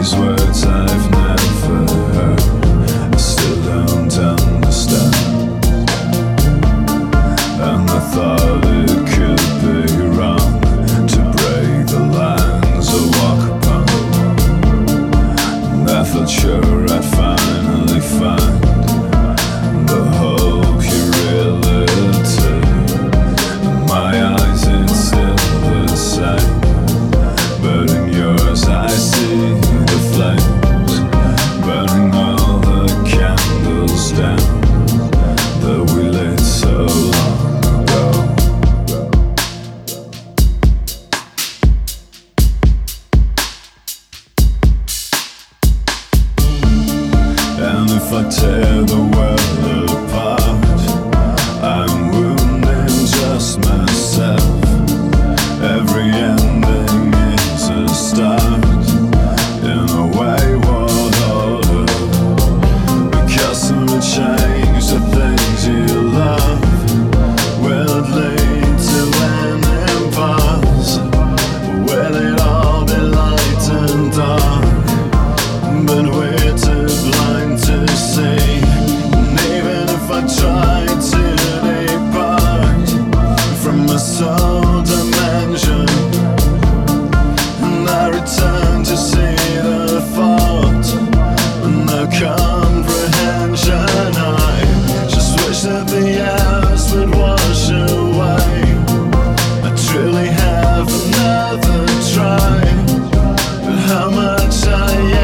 these words I've never heard, I still don't understand. And I thought it could be wrong to break the lines I walk upon. And I felt sure I'd finally find the hope you really took. In my eyes it's still the same, but in yours I see the flames, burning all the candles down that we lit so long ago. And if I tear the world apart, I'm wounding just myself. Every ending is a start in a wayward order, because of the change the things you love will it lead to an impasse? Will it all be light and dark? But we're too blind to see. And even if I try to depart from my soul dimension, and I return to see the fault and the comprehension, I just wish that the hours would wash away. I truly have another try, but how much I